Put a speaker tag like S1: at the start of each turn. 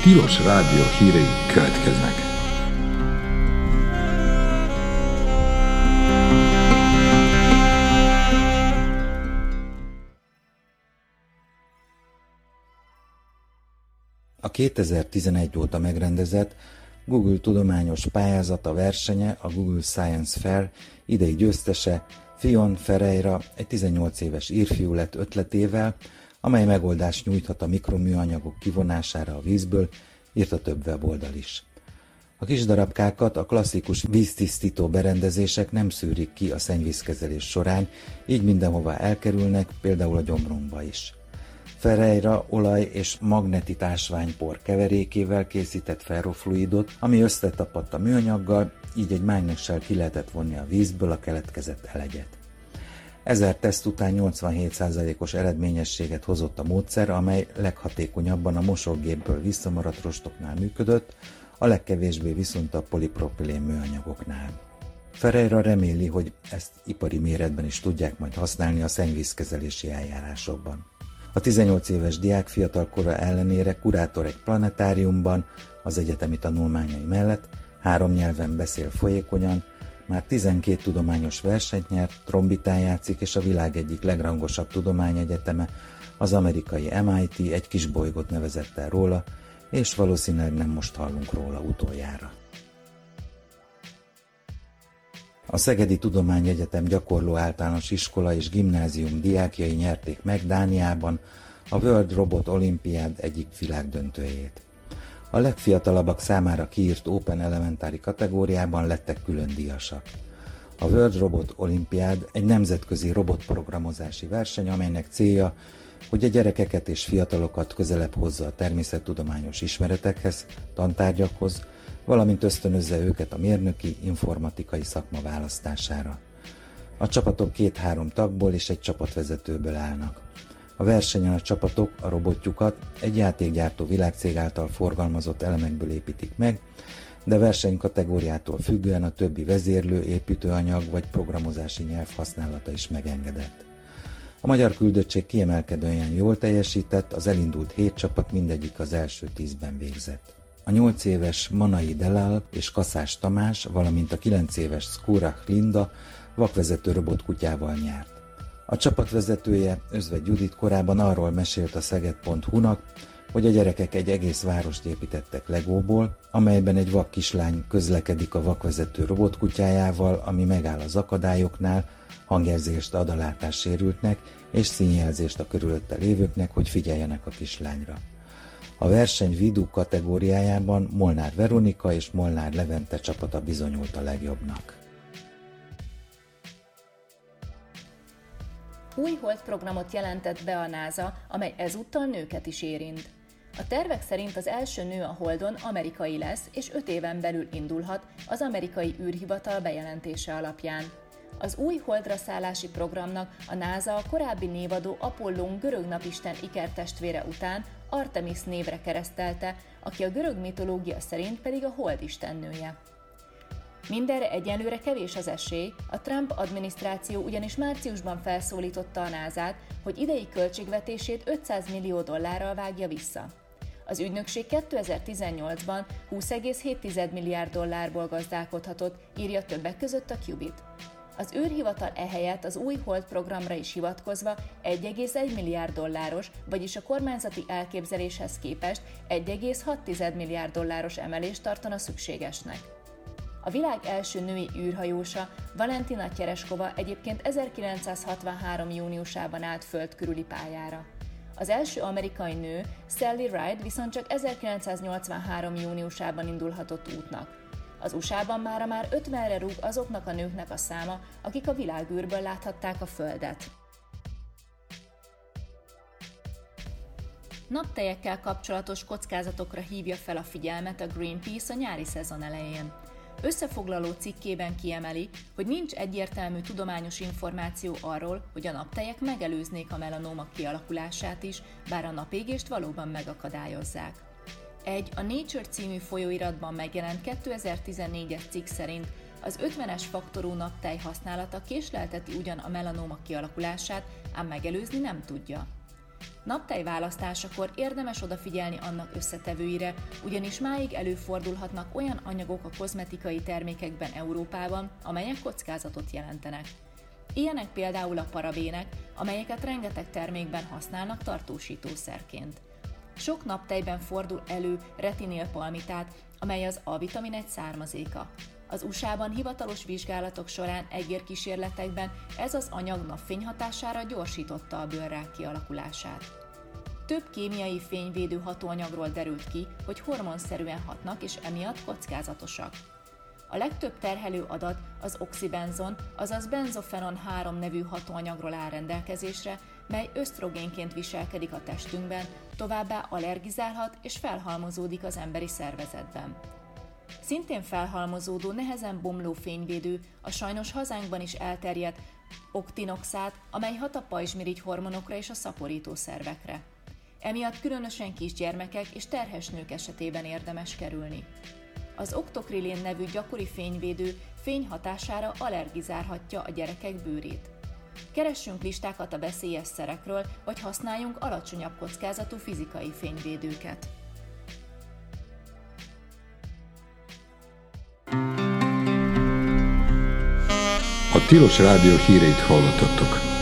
S1: Tilos Rádió hírei következnek.
S2: A 2011 óta megrendezett Google tudományos pályázata versenye, a Google Science Fair idei győztese Fion Ferreira egy 18 éves írfiú lett ötletével, amely megoldást nyújthat a mikroműanyagok kivonására a vízből, írta több weboldal is. A kis darabkákat a klasszikus víztisztító berendezések nem szűrik ki a szennyvízkezelés során, így mindenhova elkerülnek, például a gyomrunkba is. Ferreira olaj és magnetitásványpor keverékével készített ferrofluidot, ami összetapadt a műanyaggal, így egy mágnessel ki lehetett vonni a vízből a keletkezett elegyet. 1000 teszt után 87%-os eredményességet hozott a módszer, amely leghatékonyabban a mosógépből visszamaradt rostoknál működött, a legkevésbé viszont a polipropilén műanyagoknál. Ferreira reméli, hogy ezt ipari méretben is tudják majd használni a szennyvízkezelési eljárásokban. A 18 éves diák fiatal kora ellenére kurátor egy planetáriumban, az egyetemi tanulmányai mellett 3 nyelven beszél folyékonyan, már 12 tudományos versenyt nyert, trombitán játszik, és a világ egyik legrangosabb tudományegyeteme, az amerikai MIT egy kis bolygót nevezett el róla, és valószínűleg nem most hallunk róla utoljára. A Szegedi Tudományegyetem gyakorló általános iskola és gimnázium diákjai nyerték meg Dániában a World Robot Olympiad egyik világdöntőjét. A legfiatalabbak számára kiírt Open Elementary kategóriában lettek külön díjasak. A World Robot Olympiad egy nemzetközi robotprogramozási verseny, amelynek célja, hogy a gyerekeket és fiatalokat közelebb hozza a természettudományos ismeretekhez, tantárgyakhoz, valamint ösztönözze őket a mérnöki, informatikai szakma választására. A csapatok 2-3 tagból és egy csapatvezetőből állnak. A versenyen a csapatok a robotjukat egy játékgyártó világcég által forgalmazott elemekből építik meg, de versenykategóriától függően a többi vezérlő, építőanyag vagy programozási nyelv használata is megengedett. A magyar küldöttség kiemelkedően jól teljesített, az elindult 7 csapat mindegyik az első 10-ben végzett. A 8 éves Manai Delal és Kaszás Tamás, valamint a 9 éves Szkúrach Linda vakvezető robotkutyával nyert. A csapatvezetője, Özvegy Judit korábban arról mesélt a Szeged.hu-nak, hogy a gyerekek egy egész várost építettek legóból, amelyben egy vak kislány közlekedik a vakvezető robotkutyájával, ami megáll az akadályoknál, hangjelzést ad a látássérültnek és színjelzést a körülötte lévőknek, hogy figyeljenek a kislányra. A verseny Vidu kategóriájában Molnár Veronika és Molnár Levente csapata bizonyult a legjobbnak.
S3: Új holdprogramot jelentett be a NASA, amely ezúttal nőket is érint. A tervek szerint az első nő a Holdon amerikai lesz, és 5 éven belül indulhat az amerikai űrhivatal bejelentése alapján. Az új holdra szállási programnak a NASA a korábbi névadó Apollón görög napisten ikertestvére után Artemis névre keresztelte, aki a görög mitológia szerint pedig a hold istennője. Mindenre egyelőre kevés az esély, a Trump adminisztráció ugyanis márciusban felszólította a NASA-t, hogy idei költségvetését $500 millió vágja vissza. Az ügynökség 2018-ban $20,7 milliárd gazdálkodhatott, írja többek között a Qubit. Az űrhivatal ehelyett az új hold programra is hivatkozva $1,1 milliárd, vagyis a kormányzati elképzeléshez képest $1,6 milliárd emelést tartana szükségesnek. A világ első női űrhajósa, Valentina Tereshkova egyébként 1963. júniusában állt föld körüli pályára. Az első amerikai nő, Sally Ride viszont csak 1983. júniusában indulhatott útnak. Az USA-ban már 50-re rúg azoknak a nőknek a száma, akik a világűrből láthatták a Földet. Naptejekkel kapcsolatos kockázatokra hívja fel a figyelmet a Greenpeace a nyári szezon elején. Összefoglaló cikkében kiemeli, hogy nincs egyértelmű tudományos információ arról, hogy a naptejek megelőznék a melanóma kialakulását is, bár a napégést valóban megakadályozzák. A Nature című folyóiratban megjelent 2014-es cikk szerint az 50-es faktorú naptej használata késlelteti ugyan a melanóma kialakulását, ám megelőzni nem tudja. Naptej választásakor érdemes odafigyelni annak összetevőire, ugyanis máig előfordulhatnak olyan anyagok a kozmetikai termékekben Európában, amelyek kockázatot jelentenek. Ilyenek például a parabének, amelyeket rengeteg termékben használnak tartósítószerként. Sok naptejben fordul elő retinilpalmitát, amely az A-vitamin egy származéka. Az USA-ban hivatalos vizsgálatok során egérkísérletekben ez az anyag napfény hatására gyorsította a bőrrák kialakulását. Több kémiai fényvédő hatóanyagról derült ki, hogy hormonszerűen hatnak és emiatt kockázatosak. A legtöbb terhelő adat az oxibenzon, azaz benzofenon 3 nevű hatóanyagról áll rendelkezésre, mely ösztrogénként viselkedik a testünkben, továbbá allergizálhat és felhalmozódik az emberi szervezetben. Szintén felhalmozódó, nehezen bomló fényvédő a sajnos hazánkban is elterjedt oktinoxát, amely hat a pajzsmirigy hormonokra és a szaporító szervekre. Emiatt különösen kisgyermekek és terhes nők esetében érdemes kerülni. Az oktokrilén nevű gyakori fényvédő fény hatására allergizálhatja a gyerekek bőrét. Keressünk listákat a veszélyes szerekről, vagy használjunk alacsonyabb kockázatú fizikai fényvédőket.
S1: A Tilos Rádió híreit hallottatok.